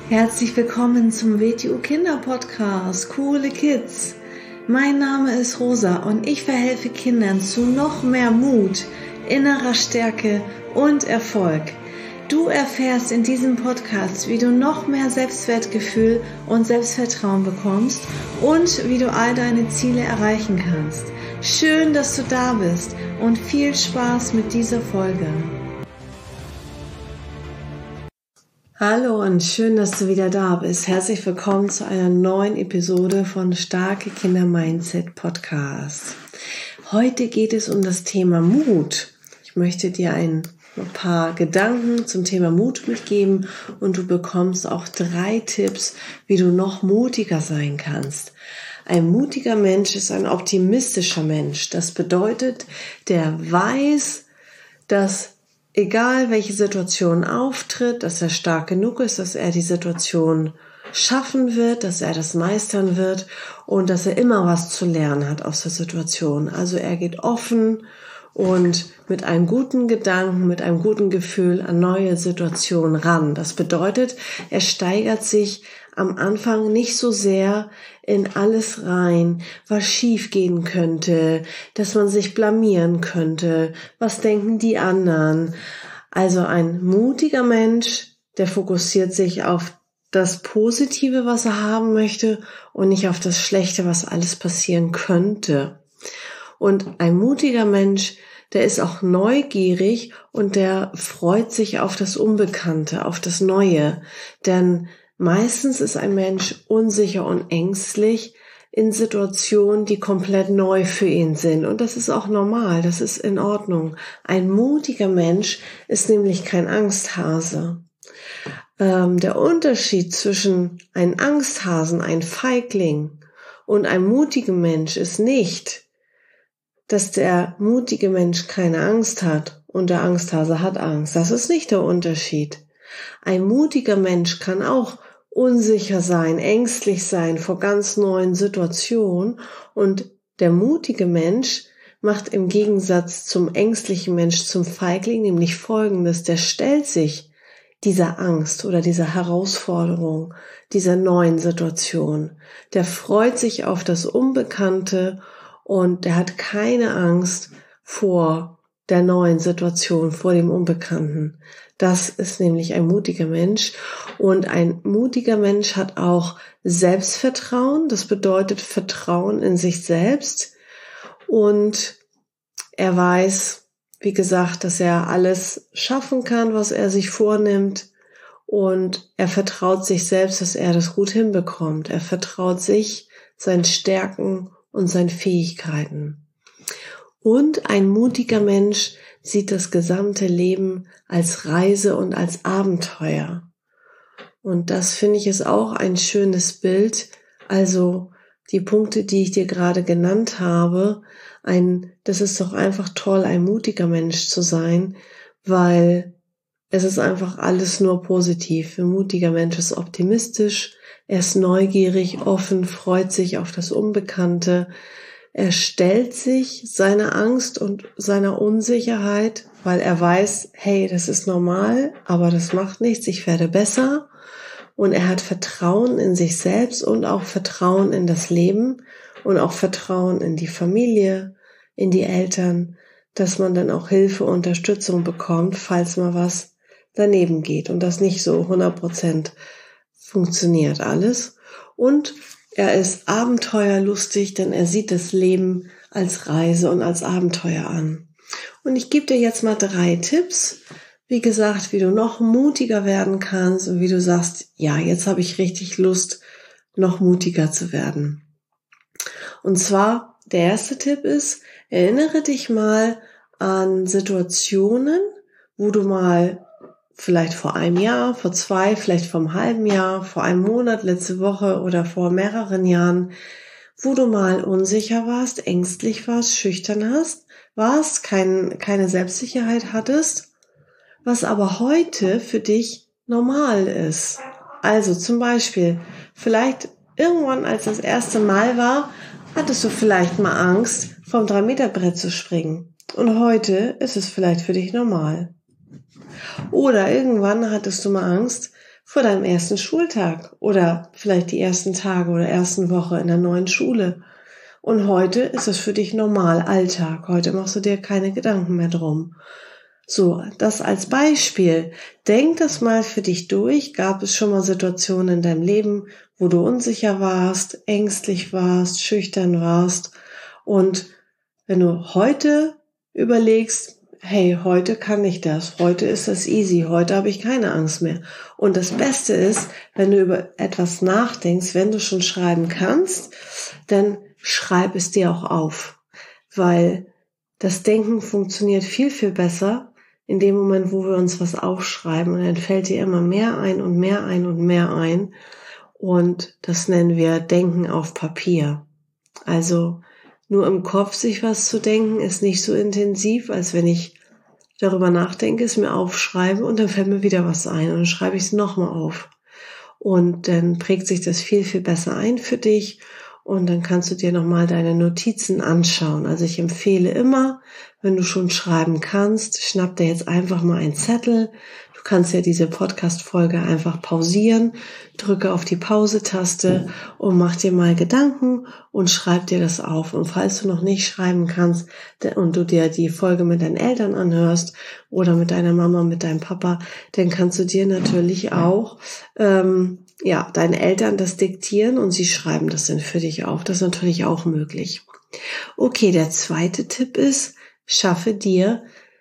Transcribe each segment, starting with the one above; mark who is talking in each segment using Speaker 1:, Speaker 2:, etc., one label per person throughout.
Speaker 1: Herzlich willkommen zum WTU Kinder Podcast, Coole Kids. Mein Name ist Rosa und ich verhelfe Kindern zu noch mehr Mut, innerer Stärke und Erfolg. Du erfährst in diesem Podcast, wie du noch mehr Selbstwertgefühl und Selbstvertrauen bekommst und wie du all deine Ziele erreichen kannst. Schön, dass du da bist und viel Spaß mit dieser Folge. Hallo und schön, dass du wieder da bist. Herzlich willkommen zu einer neuen Episode von Starke Kinder Mindset Podcast. Heute geht es um das Thema Mut. Ich möchte dir ein paar Gedanken zum Thema Mut mitgeben und du bekommst auch 3 Tipps, wie du noch mutiger sein kannst. Ein mutiger Mensch ist ein optimistischer Mensch. Das bedeutet, der weiß, dass egal welche Situation auftritt, dass er stark genug ist, dass er die Situation schaffen wird, dass er das meistern wird und dass er immer was zu lernen hat aus der Situation. Also er geht offen und mit einem guten Gedanken, mit einem guten Gefühl an neue Situationen ran. Das bedeutet, er steigert sich am Anfang nicht so sehr in alles rein, was schief gehen könnte, dass man sich blamieren könnte, was denken die anderen. Also ein mutiger Mensch, der fokussiert sich auf das Positive, was er haben möchte und nicht auf das Schlechte, was alles passieren könnte. Und ein mutiger Mensch, der ist auch neugierig und der freut sich auf das Unbekannte, auf das Neue. Denn meistens ist ein Mensch unsicher und ängstlich in Situationen, die komplett neu für ihn sind. Und das ist auch normal, das ist in Ordnung. Ein mutiger Mensch ist nämlich kein Angsthase. Der Unterschied zwischen einem Angsthasen, ein Feigling und einem mutigen Mensch ist nicht, dass der mutige Mensch keine Angst hat und der Angsthase hat Angst. Das ist nicht der Unterschied. Ein mutiger Mensch kann auch unsicher sein, ängstlich sein vor ganz neuen Situationen und der mutige Mensch macht im Gegensatz zum ängstlichen Mensch, zum Feigling, nämlich Folgendes: Der stellt sich dieser Angst oder dieser Herausforderung, dieser neuen Situation. Der freut sich auf das Unbekannte und der hat keine Angst vor der neuen Situation, vor dem Unbekannten. Das ist nämlich ein mutiger Mensch. Und ein mutiger Mensch hat auch Selbstvertrauen. Das bedeutet Vertrauen in sich selbst. Und er weiß, wie gesagt, dass er alles schaffen kann, was er sich vornimmt. Und er vertraut sich selbst, dass er das gut hinbekommt. Er vertraut sich, seinen Stärken und seinen Fähigkeiten. Und ein mutiger Mensch sieht das gesamte Leben als Reise und als Abenteuer. Und das finde ich ist auch ein schönes Bild. Also die Punkte, die ich dir gerade genannt habe, das ist doch einfach toll, ein mutiger Mensch zu sein, weil es ist einfach alles nur positiv. Ein mutiger Mensch ist optimistisch, er ist neugierig, offen, freut sich auf das Unbekannte. Er stellt sich seiner Angst und seiner Unsicherheit, weil er weiß, hey, das ist normal, aber das macht nichts, ich werde besser. Und er hat Vertrauen in sich selbst und auch Vertrauen in das Leben und auch Vertrauen in die Familie, in die Eltern, dass man dann auch Hilfe, Unterstützung bekommt, falls mal was daneben geht und das nicht so 100% funktioniert alles. Und er ist abenteuerlustig, denn er sieht das Leben als Reise und als Abenteuer an. Und ich gebe dir jetzt mal 3 Tipps, wie gesagt, wie du noch mutiger werden kannst und wie du sagst, ja, jetzt habe ich richtig Lust, noch mutiger zu werden. Und zwar, der erste Tipp ist, erinnere dich mal an Situationen, wo du mal vielleicht vor einem Jahr, vor 2, vielleicht vor einem halben Jahr, vor einem Monat, letzte Woche oder vor mehreren Jahren, wo du mal unsicher warst, ängstlich warst, schüchtern warst, keine Selbstsicherheit hattest, was aber heute für dich normal ist. Also zum Beispiel, vielleicht irgendwann, als das erste Mal war, hattest du vielleicht mal Angst, vom 3-Meter-Brett zu springen. Und heute ist es vielleicht für dich normal. Oder irgendwann hattest du mal Angst, vor deinem ersten Schultag oder vielleicht die ersten Tage oder ersten Woche in der neuen Schule. Und heute ist es für dich normal, Alltag. Heute machst du dir keine Gedanken mehr drum. So, das als Beispiel. Denk das mal für dich durch. Gab es schon mal Situationen in deinem Leben, wo du unsicher warst, ängstlich warst, schüchtern warst? Und wenn du heute überlegst, hey, heute kann ich das, heute ist das easy, heute habe ich keine Angst mehr. Und das Beste ist, wenn du über etwas nachdenkst, wenn du schon schreiben kannst, dann schreib es dir auch auf, weil das Denken funktioniert viel, viel besser in dem Moment, wo wir uns was aufschreiben, und dann fällt dir immer mehr ein und mehr ein und mehr ein, und das nennen wir Denken auf Papier. Also nur im Kopf sich was zu denken, ist nicht so intensiv, als wenn ich darüber nachdenke, es mir aufschreibe und dann fällt mir wieder was ein und dann schreibe ich es nochmal auf. Und dann prägt sich das viel, viel besser ein für dich und dann kannst du dir nochmal deine Notizen anschauen. Also ich empfehle immer, wenn du schon schreiben kannst, schnapp dir jetzt einfach mal einen Zettel. Du kannst ja diese Podcast-Folge einfach pausieren, drücke auf die Pause-Taste und mach dir mal Gedanken und schreib dir das auf. Und falls du noch nicht schreiben kannst und du dir die Folge mit deinen Eltern anhörst oder mit deiner Mama, mit deinem Papa, dann kannst du dir natürlich auch deinen Eltern das diktieren und sie schreiben das dann für dich auf. Das ist natürlich auch möglich. Okay, der zweite Tipp ist, schaffe dir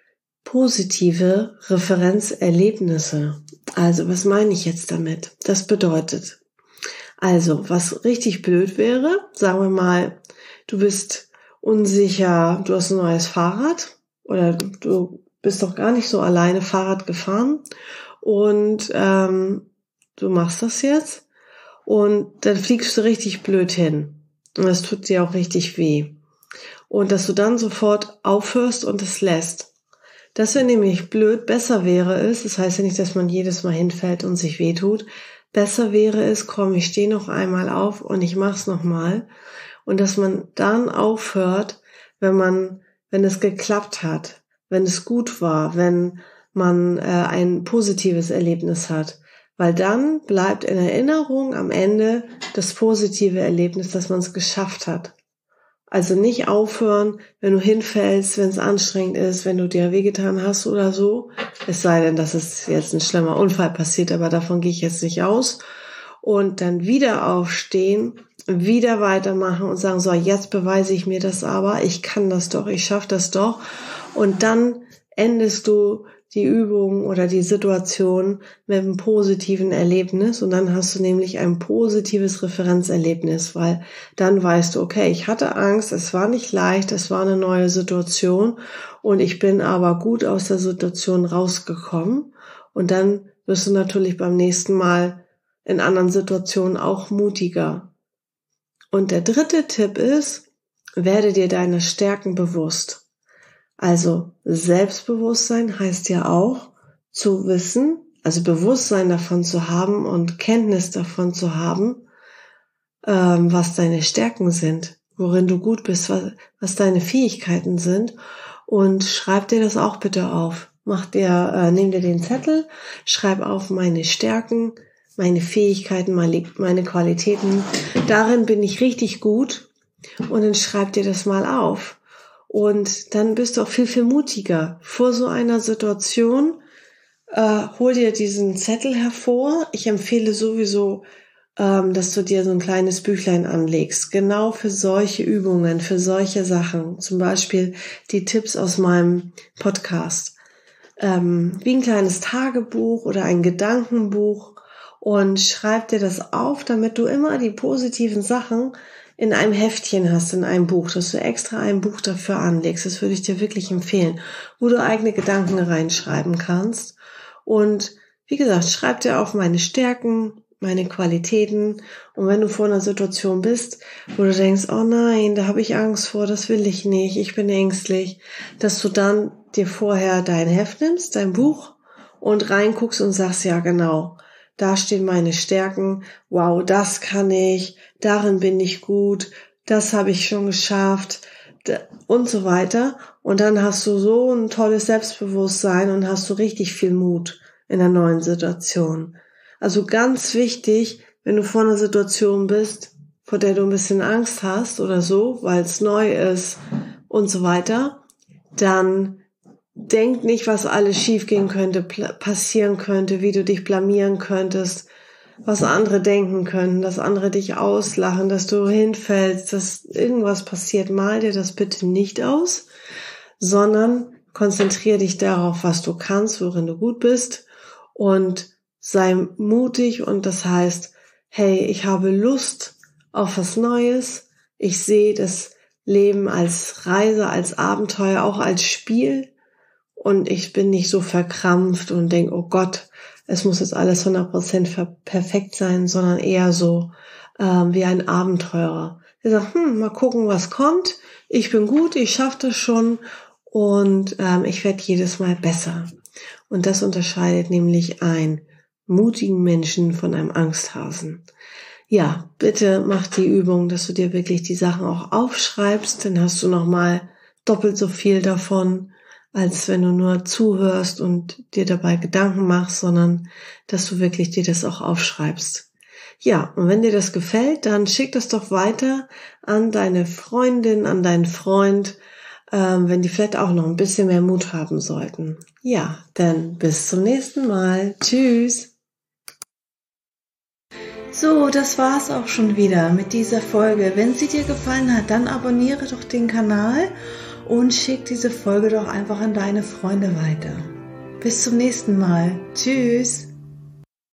Speaker 1: positive Referenzerlebnisse. Also, was meine ich jetzt damit? Das bedeutet, also, was richtig blöd wäre, sagen wir mal, du bist unsicher, du hast ein neues Fahrrad oder du bist doch gar nicht so alleine Fahrrad gefahren und du machst das jetzt und dann fliegst du richtig blöd hin und das tut dir auch richtig weh. Und dass du dann sofort aufhörst und es lässt. Das wäre nämlich blöd. Besser wäre es, das heißt ja nicht, dass man jedes Mal hinfällt und sich wehtut. Besser wäre es, komm, ich stehe noch einmal auf und ich mach's nochmal. Und dass man dann aufhört, wenn es geklappt hat, wenn es gut war, wenn man ein positives Erlebnis hat. Weil dann bleibt in Erinnerung am Ende das positive Erlebnis, dass man es geschafft hat. Also nicht aufhören, wenn du hinfällst, wenn es anstrengend ist, wenn du dir wehgetan hast oder so. Es sei denn, dass es jetzt ein schlimmer Unfall passiert, aber davon gehe ich jetzt nicht aus. Und dann wieder aufstehen, wieder weitermachen und sagen, so, jetzt beweise ich mir das aber, ich kann das doch, ich schaffe das doch. Und dann endest du die Übung oder die Situation mit einem positiven Erlebnis und dann hast du nämlich ein positives Referenzerlebnis, weil dann weißt du, okay, ich hatte Angst, es war nicht leicht, es war eine neue Situation und ich bin aber gut aus der Situation rausgekommen und dann wirst du natürlich beim nächsten Mal in anderen Situationen auch mutiger. Und der dritte Tipp ist, werde dir deine Stärken bewusst. Also Selbstbewusstsein heißt ja auch zu wissen, also Bewusstsein davon zu haben und Kenntnis davon zu haben, was deine Stärken sind, worin du gut bist, was deine Fähigkeiten sind und schreib dir das auch bitte auf. Nimm dir den Zettel, schreib auf meine Stärken, meine Fähigkeiten, meine Qualitäten. Darin bin ich richtig gut und dann schreib dir das mal auf. Und dann bist du auch viel, viel mutiger. Vor so einer Situation hol dir diesen Zettel hervor. Ich empfehle sowieso, dass du dir so ein kleines Büchlein anlegst. Genau für solche Übungen, für solche Sachen. Zum Beispiel die Tipps aus meinem Podcast. Wie ein kleines Tagebuch oder ein Gedankenbuch. Und schreib dir das auf, damit du immer die positiven Sachen in einem Heftchen hast, in einem Buch, dass du extra ein Buch dafür anlegst. Das würde ich dir wirklich empfehlen, wo du eigene Gedanken reinschreiben kannst. Und wie gesagt, schreib dir auf meine Stärken, meine Qualitäten. Und wenn du vor einer Situation bist, wo du denkst, oh nein, da habe ich Angst vor, das will ich nicht, ich bin ängstlich, dass du dann dir vorher dein Heft nimmst, dein Buch und reinguckst und sagst, ja genau, da stehen meine Stärken, wow, das kann ich, darin bin ich gut, das habe ich schon geschafft und so weiter. Und dann hast du so ein tolles Selbstbewusstsein und hast du richtig viel Mut in der neuen Situation. Also ganz wichtig, wenn du vor einer Situation bist, vor der du ein bisschen Angst hast oder so, weil es neu ist und so weiter, dann denk nicht, was alles schiefgehen könnte, passieren könnte, wie du dich blamieren könntest, was andere denken können, dass andere dich auslachen, dass du hinfällst, dass irgendwas passiert. Mal dir das bitte nicht aus, sondern konzentriere dich darauf, was du kannst, worin du gut bist und sei mutig und das heißt, hey, ich habe Lust auf was Neues. Ich sehe das Leben als Reise, als Abenteuer, auch als Spiel und ich bin nicht so verkrampft und denke, oh Gott, es muss jetzt alles 100% perfekt sein, sondern eher so wie ein Abenteurer. Der sagt, mal gucken, was kommt. Ich bin gut, ich schaffe das schon und ich werde jedes Mal besser. Und das unterscheidet nämlich einen mutigen Menschen von einem Angsthasen. Ja, bitte mach die Übung, dass du dir wirklich die Sachen auch aufschreibst, dann hast du nochmal doppelt so viel davon, als wenn du nur zuhörst und dir dabei Gedanken machst, sondern dass du wirklich dir das auch aufschreibst. Ja, und wenn dir das gefällt, dann schick das doch weiter an deine Freundin, an deinen Freund, wenn die vielleicht auch noch ein bisschen mehr Mut haben sollten. Ja, dann bis zum nächsten Mal. Tschüss. So, das war's auch schon wieder mit dieser Folge. Wenn sie dir gefallen hat, dann abonniere doch den Kanal und schick diese Folge doch einfach an deine Freunde weiter. Bis zum nächsten Mal. Tschüss.